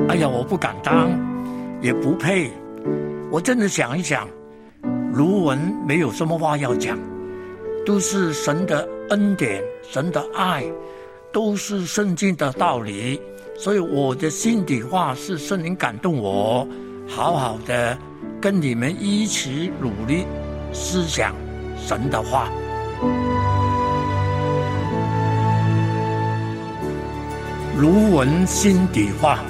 哎呀，我不敢当，也不配。我真的想一想，卢文没有什么话要讲，都是神的恩典，神的爱，都是圣经的道理。所以我的心底话是圣灵感动我，好好的跟你们一起努力思想神的话。卢文心底话。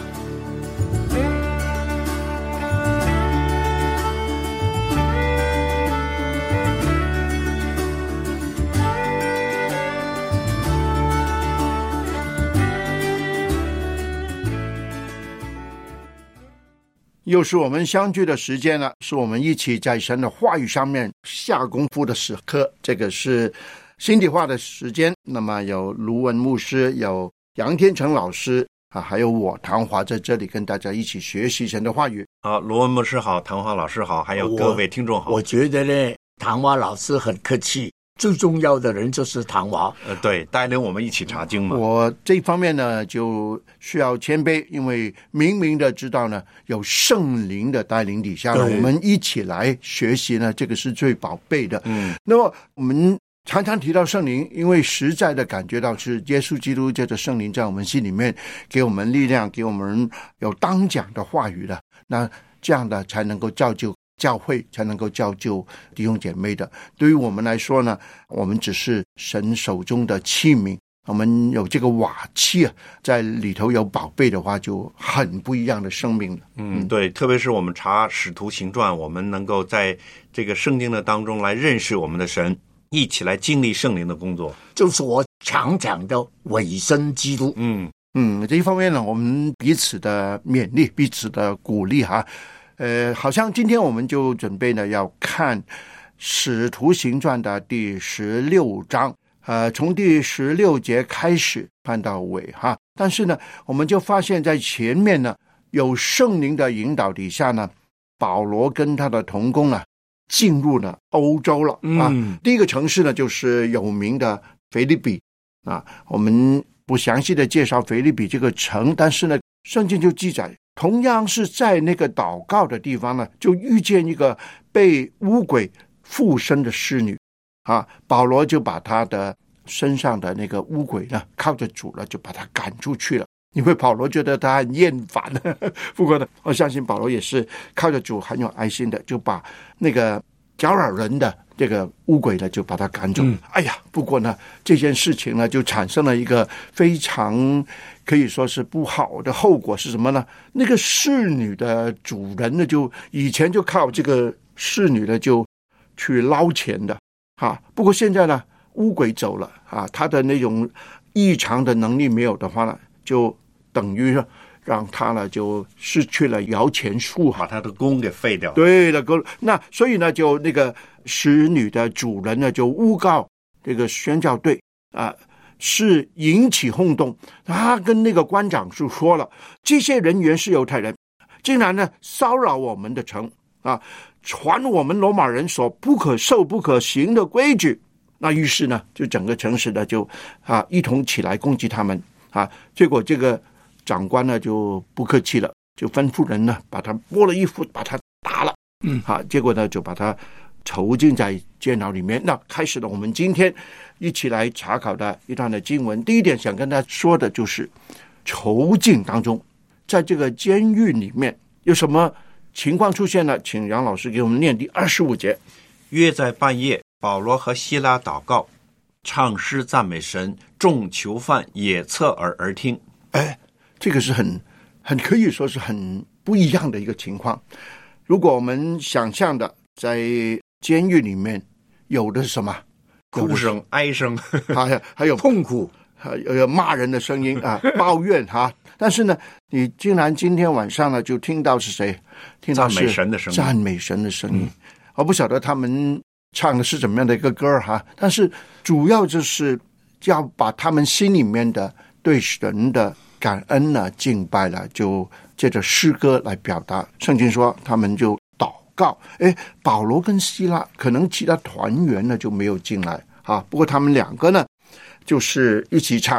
又是我们相聚的时间了，是我们一起在神的话语上面下功夫的时刻。这个是心底话的时间，那么有卢文牧师，有杨天成老师还有我唐华在这里跟大家一起学习神的话语。 好，卢文牧师好，唐华老师好，还有各位听众好。 我觉得呢，唐华老师很客气，最重要的人就是唐华。 对，带领我们一起查经嘛。 我这方面呢就需要谦卑，因为明明的知道呢，有圣灵的带领底下呢，我们一起来学习呢，这个是最宝贝的。那么我们常常提到圣灵，因为实在的感觉到是耶稣基督借着圣灵在我们心里面给我们力量，给我们有当讲的话语的，那这样的才能够造就教会，才能够造就弟兄姐妹的。对于我们来说呢，我们只是神手中的器皿，我们有这个瓦器在里头有宝贝的话，就很不一样的生命了。 对，特别是我们查使徒行传，我们能够在这个圣经的当中来认识我们的神，一起来经历圣灵的工作， 就是我常讲的委身基督。 这一方面呢，我们彼此的勉励，彼此的鼓励好像今天我们就准备呢要看使徒行传的第16章，从第16节开始看到尾但是呢，我们就发现在前面呢有圣灵的引导底下呢，保罗跟他的同工进入了欧洲了第一个城市呢就是有名的腓立比我们不详细的介绍腓立比这个城，但是呢圣经就记载，同样是在那个祷告的地方呢，就遇见一个被污鬼附身的侍女保罗就把他的身上的那个污鬼呢，靠着主了，就把他赶出去了。因为保罗觉得他很厌烦不过呢，我相信保罗也是靠着主很有爱心的，就把那个搅扰人的这个污鬼呢，就把他赶走。不过呢，这件事情呢，就产生了一个非常可以说是不好的后果，是什么呢？那个侍女的主人呢，就以前就靠这个侍女呢，就去捞钱的不过现在呢，污鬼走了他的那种异常的能力没有的话呢，就等于让他呢就失去了摇钱树， 把他的功给废掉了。 对了，那所以呢，就那个使女的主人呢，就诬告这个宣教队是引起轰动。他跟那个官长就说了，这些人原是犹太人，竟然呢骚扰我们的城传我们罗马人所不可受不可行的规矩。那于是呢，就整个城市呢就一同起来攻击他们结果这个长官呢就不客气了，就吩咐人呢把他剥了衣服，把他打了结果呢就把他囚禁在监牢里面。那开始了我们今天一起来查考的一段的经文。第一点想跟他说的就是囚禁当中，在这个监狱里面有什么情况出现了，请杨老师给我们念第25节。 约在半夜，保罗和希拉祷告，唱诗赞美神，众囚犯也侧耳而听。 这个是很可以说是很不一样的一个情况。如果我们想象的在监狱里面有的是什么？ 哭声、哀声还有痛苦， 有骂人的声音抱怨但是呢，你竟然今天晚上呢就听到是谁？听到是赞美神的声音。 赞美神的声音我不晓得他们唱的是怎么样的一个歌但是主要就是要把他们心里面的对神的感恩敬拜就借着诗歌来表达。圣经说他们就祷告。保罗跟希拉可能其他团员呢就没有进来不过他们两个呢就是一起唱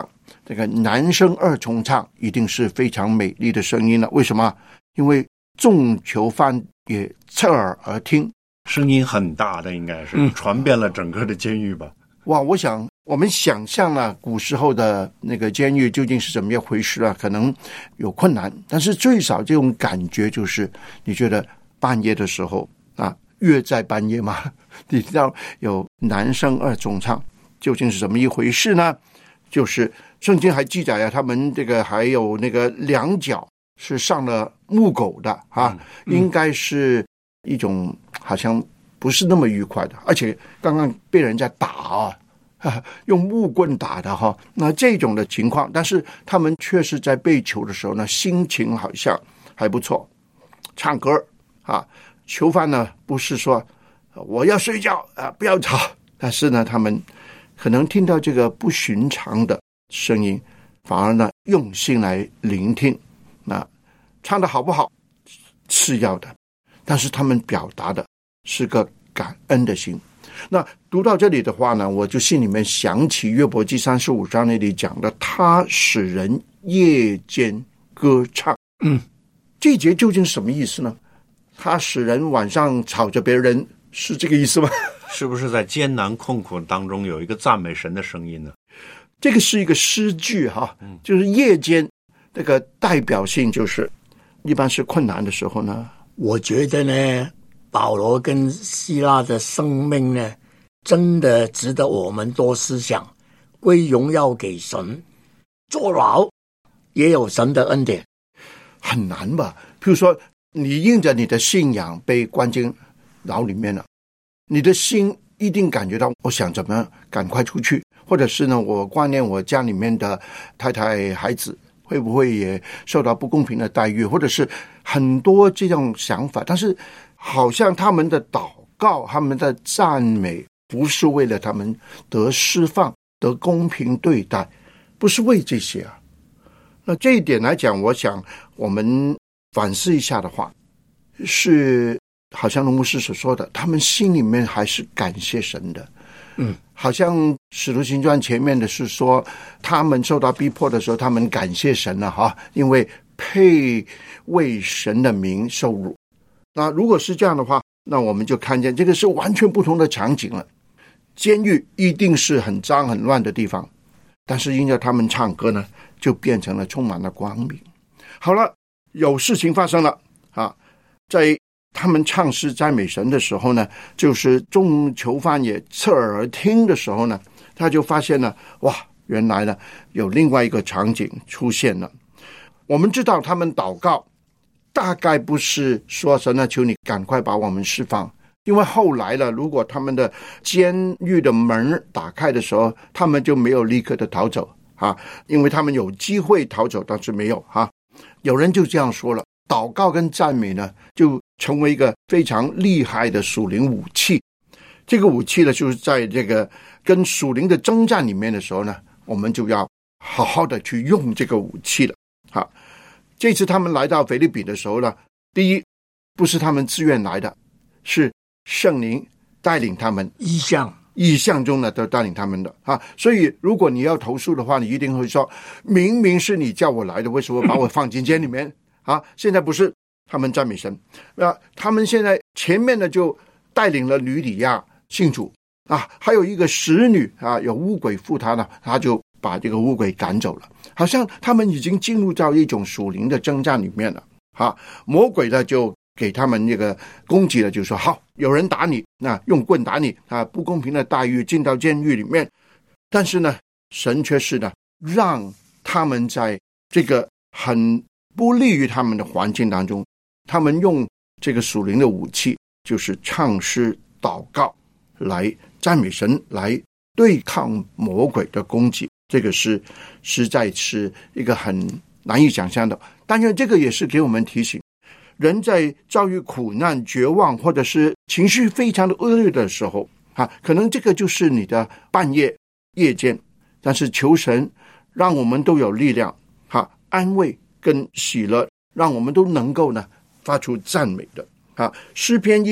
这个男声二重唱一定是非常美丽的声音了。为什么？因为众囚犯也侧耳而听， 声音很大的，应该是传遍了整个的监狱吧。 哇，我想我们想象了古时候的那个监狱究竟是怎么样回事啊，可能有困难，但是最少这种感觉就是你觉得半夜的时候啊，约在半夜嘛，你知道有男声二重唱，究竟是怎么一回事呢？就是圣经还记载啊，他们这个还有那个两脚是上了木狗的啊，应该是一种好像不是那么愉快的，而且刚刚被人家打用木棍打的哈，那这种的情况，但是他们确实在被囚的时候呢，心情好像还不错，唱歌啊，囚犯呢不是说我要睡觉啊，不要吵，但是呢，他们可能听到这个不寻常的声音，反而呢用心来聆听，那唱的好不好次要的，但是他们表达的是个感恩的心。那读到这里的话呢，我就心里面想起约伯记35章那里讲的，他使人夜间歌唱。这一节究竟什么意思呢？他使人晚上吵着别人，是这个意思吗？ 是不是在艰难困苦当中有一个赞美神的声音呢？ 这个是一个诗句哈，就是夜间这个代表性就是一般是困难的时候呢。 我觉得呢，保罗跟希拉的生命呢，真的值得我们多思想，归荣耀给神，坐牢也有神的恩典。 很难吧？譬如说你因着你的信仰被关进牢里面了，你的心一定感觉到我想怎么赶快出去，或者是呢我挂念我家里面的太太孩子会不会也受到不公平的待遇，或者是很多这种想法。但是好像他们的祷告，他们的赞美不是为了他们得释放得公平对待，不是为这些啊。那这一点来讲，我想我们反思一下的话，是好像龙牧师所说的，他们心里面还是感谢神的。好像使徒行传前面的是说，他们受到逼迫的时候，他们感谢神了哈，因为配为神的名受辱。那如果是这样的话，那我们就看见这个是完全不同的场景了。监狱一定是很脏很乱的地方，但是因为他们唱歌呢，就变成了充满了光明。好了，有事情发生了啊，在他们唱诗赞美神的时候呢，就是众囚犯也侧耳而听的时候呢，他就发现了，哇，原来呢有另外一个场景出现了。我们知道他们祷告大概不是说神啊，求你赶快把我们释放，因为后来了，如果他们的监狱的门打开的时候，他们就没有立刻的逃走啊，因为他们有机会逃走，但是没有啊。有人就这样说了，祷告跟赞美呢，就成为一个非常厉害的属灵武器。这个武器呢，就是在这个跟属灵的征战里面的时候呢，我们就要好好的去用这个武器了。好，这次他们来到腓立比的时候呢，第一不是他们自愿来的，是圣灵带领他们，意象中呢都带领他们的啊。所以如果你要投诉的话，你一定会说，明明是你叫我来的，为什么把我放进监里面啊？现在不是。他们赞美神，他们现在前面呢就带领了吕底亚信主啊，还有一个使女啊，有污鬼附他呢，他就把这个污鬼赶走了，好像他们已经进入到一种属灵的征战里面了啊。魔鬼呢就给他们那个攻击了，就说好，有人打你，那用棍打你啊，不公平的待遇，进到监狱里面。但是呢，神却是呢，让他们在这个很不利于他们的环境当中，他们用这个属灵的武器，就是唱诗祷告来赞美神，来对抗魔鬼的攻击。这个是实在是一个很难以想象的。但是这个也是给我们提醒，人在遭遇苦难绝望或者是情绪非常的恶劣的时候啊，可能这个就是你的半夜夜间，但是求神让我们都有力量安慰跟喜乐，让我们都能够呢发出赞美的啊。诗篇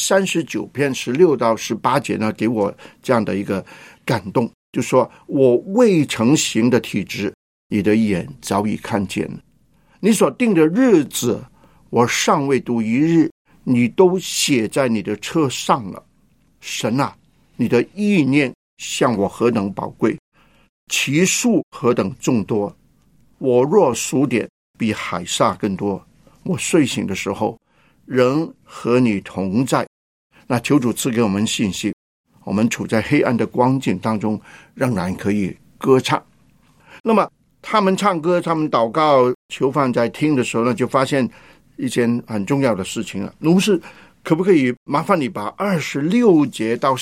139篇16到18节呢，给我这样的一个感动，就说我未成形的体质， 你的眼早已看见了。你所定的日子，我尚未读一日，你都写在你的册上了。神啊，你的意念向我何等宝贵，其数何等众多。我若数点，比海沙更多。我睡醒的时候，仍和你同在。那求主赐给我们信心，我们处在黑暗的光景当中，仍然可以歌唱。那么他们唱歌，他们祷告，囚犯在听的时候呢，就发现一件很重要的事情了。卢士，可不可以麻烦你把26节到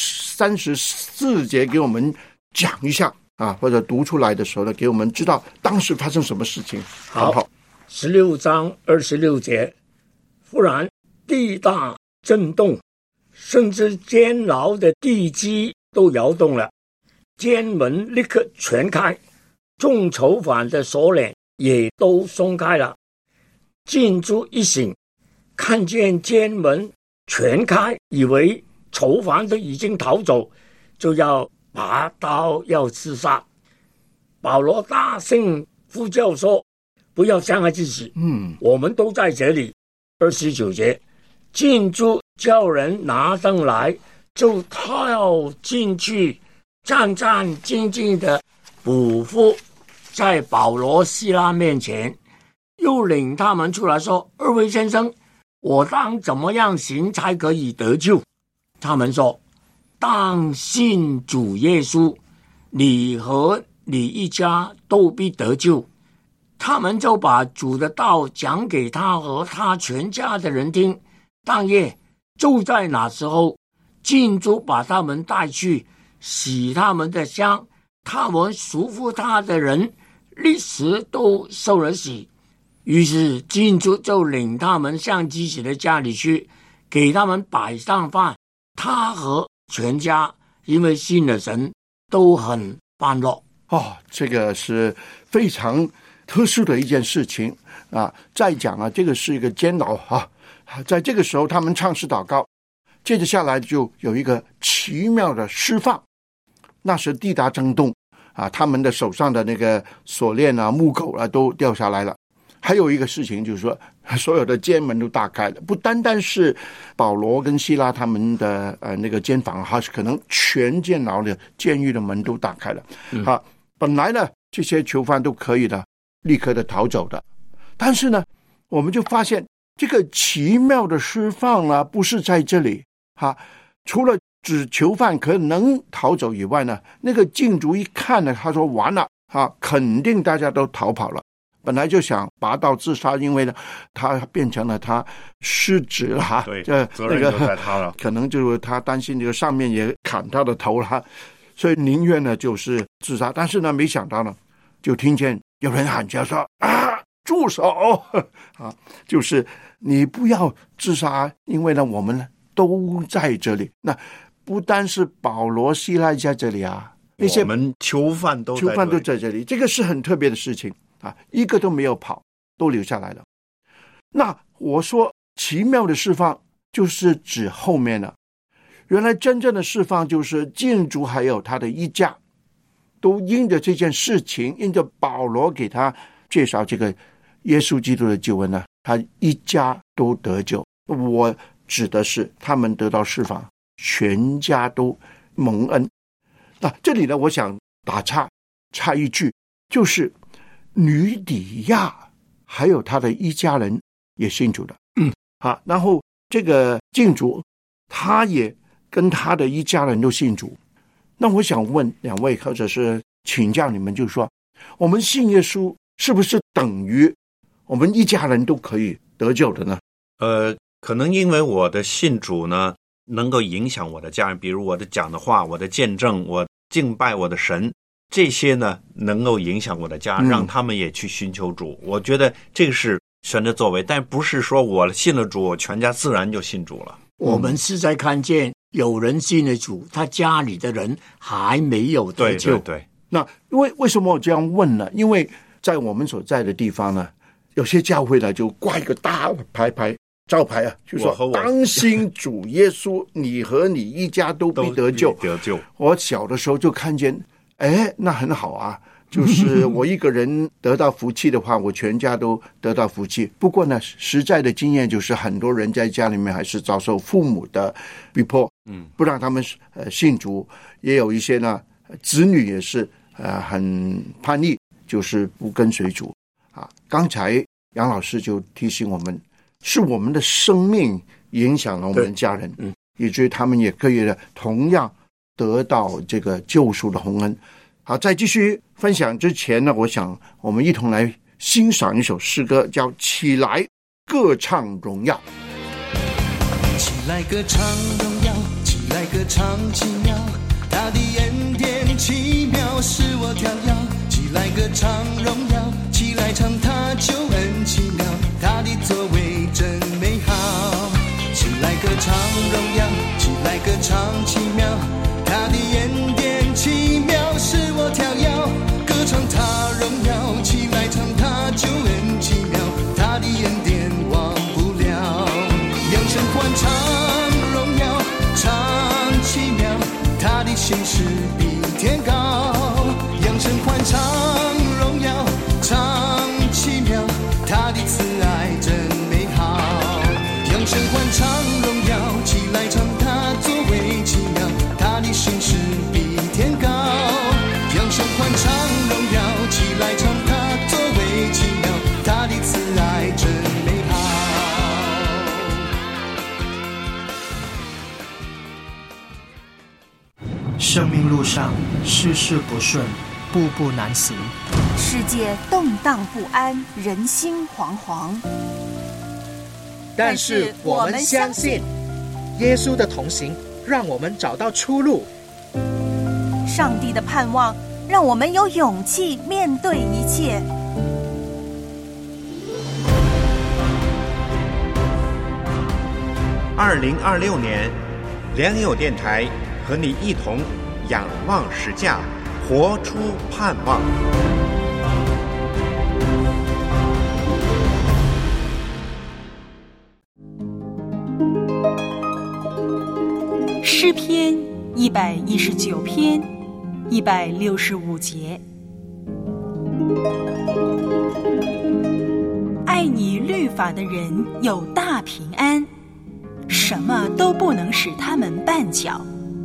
34节给我们讲一下啊？或者读出来的时候呢，给我们知道当时发生什么事情，好不好 ？16章26节，忽然地大震动，甚至监牢的地基都摇动了，监门立刻全开，众囚犯的锁链也都松开了。禁足一醒，看见监门全开，以为囚犯都已经逃走，就要拔刀要自杀。保罗大声呼叫说，不要伤害自己，我们都在这里。29节，禁足叫人拿灯来，就跳进去，战战兢兢的匍匐在保罗希拉面前，又领他们出来说，二位先生，我当怎么样行才可以得救？他们说，当信主耶稣，你和你一家都必得救。他们就把主的道讲给他和他全家的人听。当夜就在那时候，禁足把他们带去洗他们的香，他们束缚他的人立时都受了洗。于是禁足就领他们向自己的家里去，给他们摆上饭。他和全家因为信了神，都很欢乐。 这个是非常特殊的一件事情啊！再讲啊，这个是一个监牢啊，在这个时候他们唱诗祷告，接着下来就有一个奇妙的释放。那时地大震动啊，他们的手上的那个锁链啊、木狗啊都掉下来了。还有一个事情就是说，所有的监门都打开了，不单单是保罗跟希拉他们的那个监房，还是可能全监牢的监狱的门都打开了。本来呢这些囚犯都可以的立刻的逃走的，但是呢我们就发现这个奇妙的释放啊，不是在这里除了指囚犯可能逃走以外呢，那个禁足一看呢，他说完了肯定大家都逃跑了。本来就想拔刀自杀，因为呢他变成了他失职了对，责任就在他了， 可能就是他担心这个上面也砍他的头了，所以宁愿呢就是自杀。但是呢没想到呢，就听见有人喊叫说住手就是你不要自杀，因为呢我们都在这里。那不单是保罗希拉在这里啊，那些我们囚犯都在这里，这个是很特别的事情一个都没有跑，都留下来了。那我说奇妙的释放就是指后面了。原来真正的释放就是禁足还有他的一家都因着这件事情，因着保罗给他介绍这个耶稣基督的救恩呢，他一家都得救。我指的是他们得到释放，全家都蒙恩。那这里呢我想打插一句，就是吕底亚还有他的一家人也信主的然后这个禁足他也跟他的一家人都信主。那我想问两位，或者是请教你们，就是说我们信耶稣是不是等于我们一家人都可以得救的呢？ 可能因为我的信主呢能够影响我的家人，比如我的讲的话，我的见证，我敬拜我的神，这些呢能够影响我的家，让他们也去寻求主。我觉得这个是神的作为，但不是说我信了主，我全家自然就信主了。 我们是在看见有人信了主，他家里的人还没有得救。 对。 那为什么我这样问呢？因为在我们所在的地方呢，有些教会呢就挂一个大招牌就说当信主耶稣，你和你一家都必得救。 得救。 我小的时候就看见那很好啊， 就是我一个人得到福气的话，我全家都得到福气。不过呢，实在的经验就是很多人在家里面还是遭受父母的逼迫，不让他们信主，也有一些呢子女也是很叛逆，就是不跟随主啊。刚才杨老师就提醒我们，是我们的生命影响了我们的家人，以至于他们也可以同样得到这个救赎的洪恩。好，在继续分享之前呢，我想我们一同来欣赏一首诗歌，叫《起来歌唱荣耀》。 起来歌唱荣耀，起来歌唱奇妙，他的恩典奇妙使我跳跃。起来歌唱荣耀，起来唱他救恩奇妙，他的作为真美好。起来歌唱荣耀，起来歌唱奇妙，他的恩典奇妙使我跳跃。歌唱他荣耀，起来唱他救恩奇妙，他的恩典忘不了。扬声欢唱荣耀，唱奇妙，他的心事比天高。扬声欢唱荣耀，唱奇妙，他的慈爱真美好。扬声欢唱荣耀，起来唱他作为奇妙，他的心事比天高。扬声欢唱荣耀，起来唱他作为奇妙，他的慈爱真美好。 生命路上事事不顺，步步难行， 世界动荡不安，人心惶惶。 但是我们相信耶稣的同行让我们找到出路， 上帝的盼望让我们有勇气面对一切。 2026年，良友电台和你一同仰望实价，活出盼望。 诗篇119篇165节，爱你律法的人有大平安，什么都不能使他们绊脚。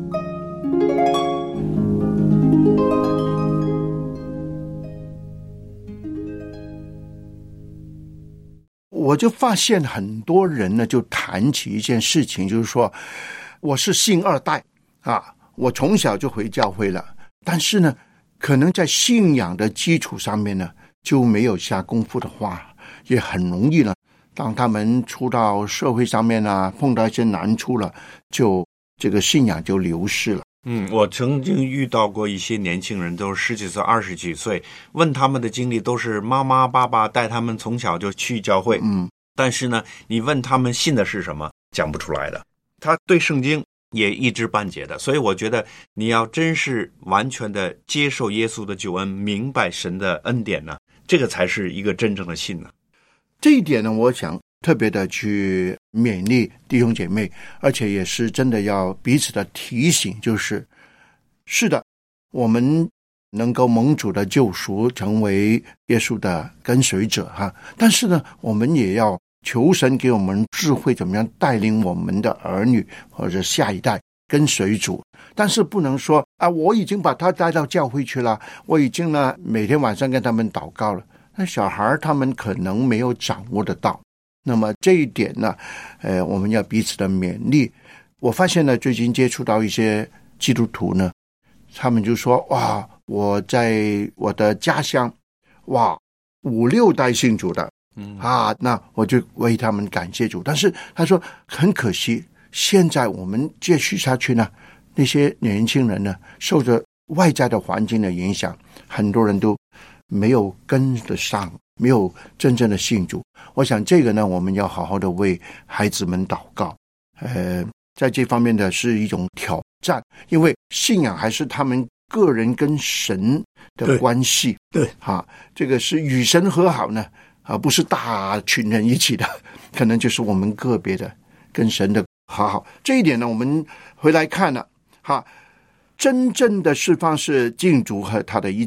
我就发现很多人呢，就谈起一件事情，就是说我是信二代啊，我从小就回教会了，但是呢，可能在信仰的基础上面呢，就没有下功夫的话，也很容易呢，当他们出到社会上面啊，碰到一些难处了，就这个信仰就流失了。 我曾经遇到过一些年轻人，都是10几岁、20几岁，问他们的经历都是妈妈、爸爸带他们从小就去教会。但是呢，你问他们信的是什么，讲不出来的。他对圣经也一知半解的。所以我觉得你要真是完全的接受耶稣的救恩，明白神的恩典呢，这个才是一个真正的信呢。 这一点呢，我想特别的去勉励弟兄姐妹，而且也是真的要彼此的提醒，是的，我们能够蒙主的救赎，成为耶稣的跟随者哈。但是呢，我们也要求神给我们智慧，怎么样带领我们的儿女或者下一代跟随主。但是不能说啊，我已经把他带到教会去了，我已经呢每天晚上跟他们祷告了。那小孩他们可能没有掌握得到。那么这一点呢，我们要彼此的勉励。我发现呢，最近接触到一些基督徒呢，他们就说哇，我在我的家乡，哇，5、6代信主的，那我就为他们感谢主。但是他说很可惜，现在我们继续下去呢，那些年轻人呢，受着外在的环境的影响，很多人都没有跟得上，没有真正的信主。我想这个呢，我们要好好的为孩子们祷告。在这方面的是一种挑战，因为信仰还是他们个人跟神的关系。对，这个是与神和好呢，不是大群人一起的，可能就是我们个别的跟神的和好。这一点呢，我们回来看了，真正的释放是敬主和他的一家。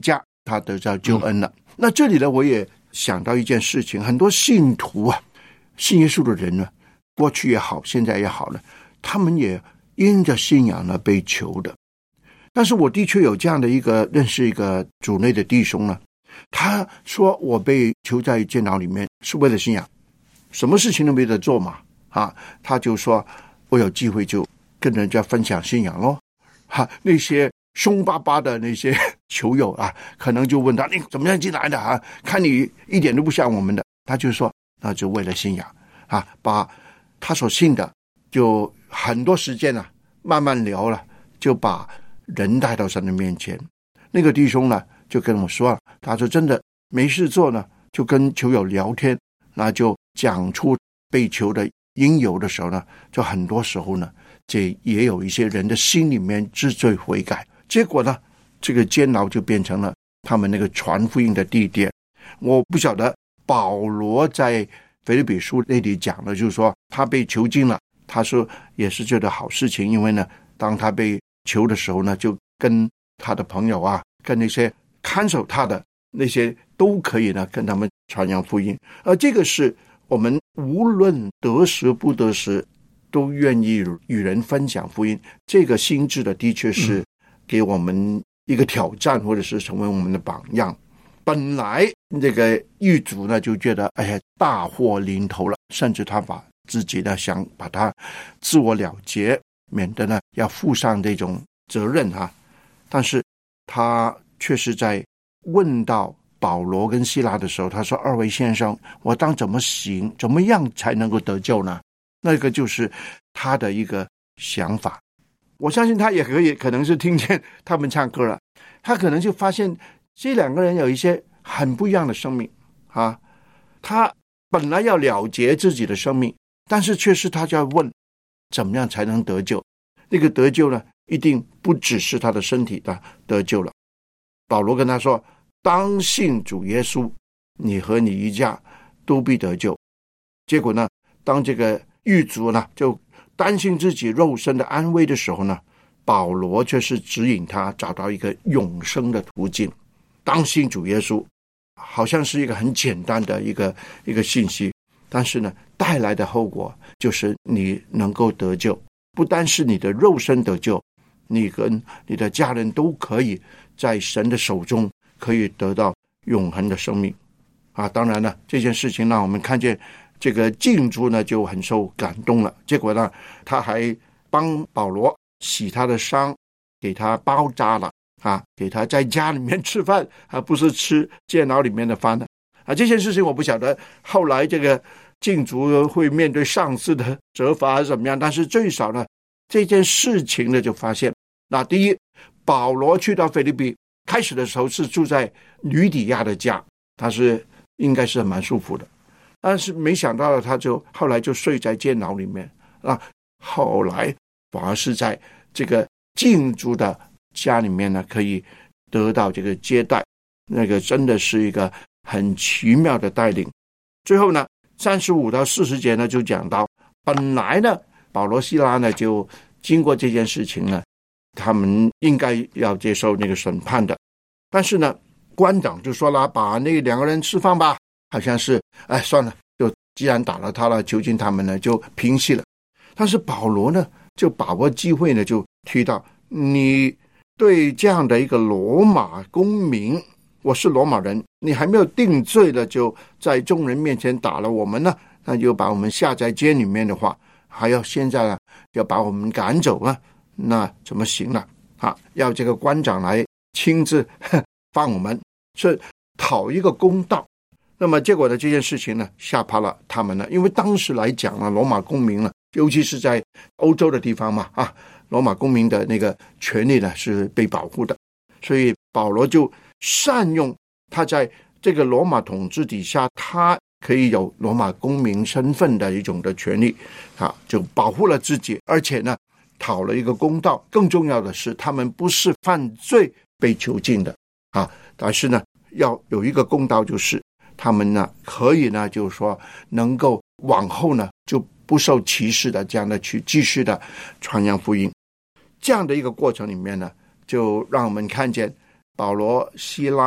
他得到救恩了。那这里呢，我也想到一件事情，很多信徒啊，信耶稣的人呢，过去也好，现在也好了，他们也因着信仰呢被囚的。但是我的确有这样的一个认识一个主内的弟兄呢，他说我被囚在监牢里面是为了信仰，什么事情都没得做嘛，他就说我有机会就跟人家分享信仰咯。那些凶巴巴的那些囚友啊，可能就问他你怎么样进来的啊？看你一点都不像我们的，他就说那就为了信仰把他所信的就很多时间慢慢聊了，就把人带到神的面前。那个弟兄呢就跟我说他说真的没事做呢，就跟囚友聊天，那就讲出被囚的因由的时候呢，就很多时候呢，这也有一些人的心里面知罪悔改，结果呢，这个监牢就变成了他们那个传福音的地点。我不晓得保罗在腓立比书那里讲的，就是说他被囚禁了，他说也是觉得好事情，因为呢，当他被囚的时候呢，就跟他的朋友跟那些看守他的那些都可以呢，跟他们传扬福音。这个是我们无论得时不得时都愿意与人分享福音，这个心智的确是给我们一个挑战，或者是成为我们的榜样。本来这个狱卒呢就觉得大祸临头了，甚至他把自己呢想把他自我了结，免得呢要负上这种责任但是他却是在问到保罗跟希拉的时候，他说二位先生，我当怎么行，怎么样才能够得救呢？那个就是他的一个想法。我相信他也可能是听见他们唱歌了，他可能就发现这两个人有一些很不一样的生命他本来要了结自己的生命，但是却是他就要问怎么样才能得救。那个得救呢，一定不只是他的身体的得救了。保罗跟他说，当信主耶稣，你和你一家都必得救。结果呢，当这个狱卒呢就担心自己肉身的安危的时候呢，保罗却是指引他找到一个永生的途径。当信主耶稣好像是一个很简单的一个信息，但是呢带来的后果就是你能够得救，不单是你的肉身得救，你跟你的家人都可以在神的手中可以得到永恒的生命当然了，这件事情让我们看见这个禁足呢就很受感动了。结果呢，他还帮保罗洗他的伤，给他包扎了给他在家里面吃饭不是吃监牢里面的饭这件事情我不晓得后来这个禁足会面对上司的责罚还是怎么样，但是最少呢，这件事情呢就发现，那第一，保罗去到腓立比开始的时候是住在吕底亚的家，他是应该是蛮舒服的，但是没想到他就后来就睡在监牢里面后来反而是在这个禁足的家里面呢可以得到这个接待，那个真的是一个很奇妙的带领。最后呢35到40节呢就讲到，本来呢保罗希拉呢就经过这件事情呢，他们应该要接受那个审判的，但是呢官长就说了，把那两个人释放吧，好像是算了，就既然打了他了，囚禁他们呢就平息了。但是保罗呢就把握机会呢就提到，你对这样的一个罗马公民，我是罗马人，你还没有定罪的就在众人面前打了我们呢，那就把我们下在监里面的话，还要现在呢要把我们赶走那怎么行了要这个官长来亲自放我们，是讨一个公道。那么结果呢，这件事情呢吓怕了他们呢，因为当时来讲呢，罗马公民呢，尤其是在欧洲的地方嘛罗马公民的那个权利呢是被保护的，所以保罗就善用他在这个罗马统治底下，他可以有罗马公民身份的一种的权利就保护了自己，而且呢讨了一个公道。更重要的是，他们不是犯罪被囚禁的但是呢要有一个公道，就是他们呢可以呢就是说能够往后呢就不受歧视的这样的去继续的传扬福音。这样的一个过程里面呢，就让我们看见保罗、希拉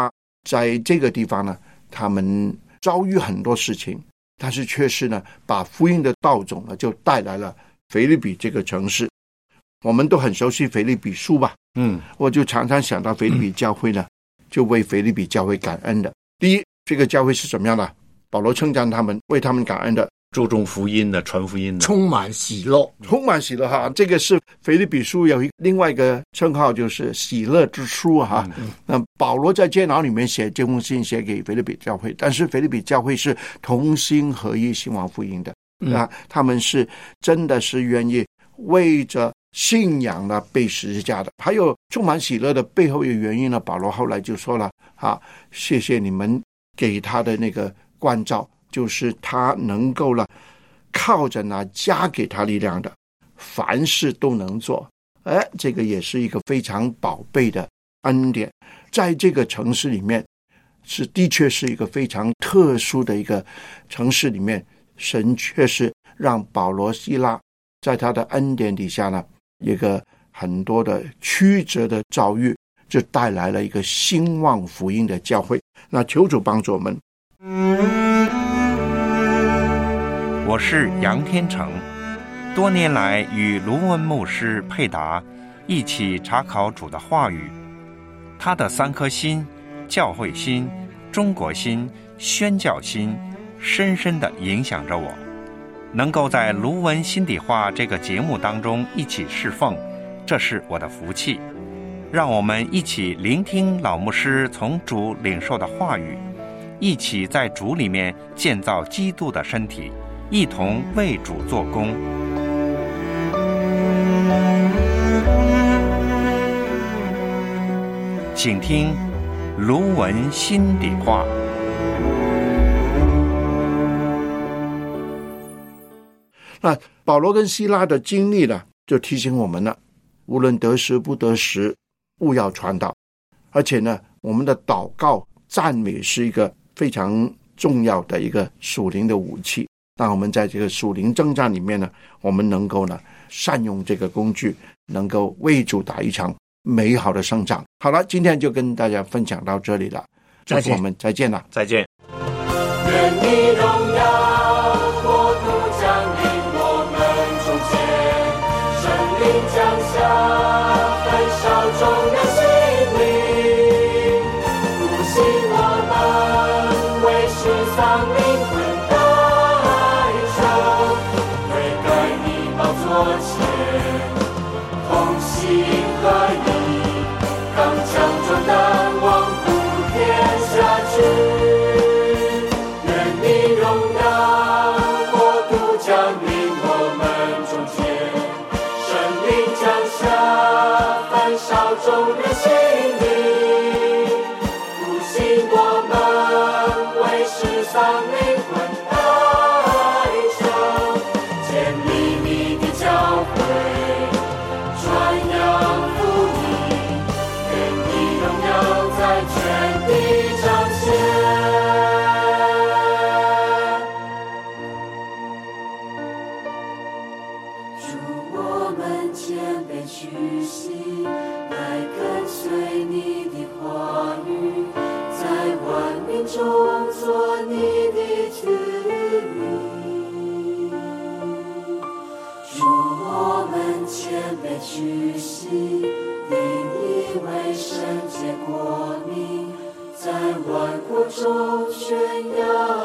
在这个地方呢，他们遭遇很多事情，但是却是呢，把福音的道种呢，就带来了腓立比这个城市。我们都很熟悉腓立比书吧？我就常常想到腓立比教会呢，就为腓立比教会感恩的。第一，这个教会是怎么样的？保罗称赞他们，为他们感恩的， 注重福音的，传福音的， 充满喜乐， 充满喜乐哈。这个是腓立比书有另外一个称号，就是喜乐之书哈。那保罗在监牢里面写这封信写给腓立比教会，但是腓立比教会是同心合一兴旺福音的，他们是真的是愿意为着信仰呢被十字架的。还有充满喜乐的背后的原因呢，保罗后来就说了谢谢你们给他的那个关照，就是他能够了靠着呢加给他力量的，凡事都能做。这个也是一个非常宝贝的恩典。在这个城市里面，的确是一个非常特殊的一个城市里面，神确实让保罗希拉在他的恩典底下呢，一个很多的曲折的遭遇，就带来了一个兴旺福音的教会。那求主帮助我们。 我是杨天成，多年来与卢文牧师佩达一起查考主的话语，他的3颗心，教会心、中国心、宣教心，深深地影响着我。能够在卢文心底话这个节目当中一起侍奉，这是我的福气。让我们一起聆听老牧师从主领受的话语，一起在主里面建造基督的身体，一同为主做工。请听卢文心底话。 那保罗跟希拉的经历呢，就提醒我们了，无论得时不得时，务要传道。而且呢，我们的祷告赞美是一个非常重要的一个属灵的武器。那我们在这个属灵征战里面呢，我们能够呢善用这个工具，能够为主打一场美好的胜仗。好了，今天就跟大家分享到这里了，祝福我们再见了， 再见。 愿你荣耀国度降临我们中间，圣灵降下焚烧众人心灵，复兴我们为世上灵魂代求，悔改你宝座前，同心合一，刚强壮胆，望普天下去。众人心灵，复兴我们为世上灵魂代求，建立你的教会，传扬福音，愿你荣耀在全地彰显。主，我们谦卑屈膝，来跟随你的话语，在万民中做你的子民。主，我们谦卑屈膝，以你为圣洁国民，在万国中宣扬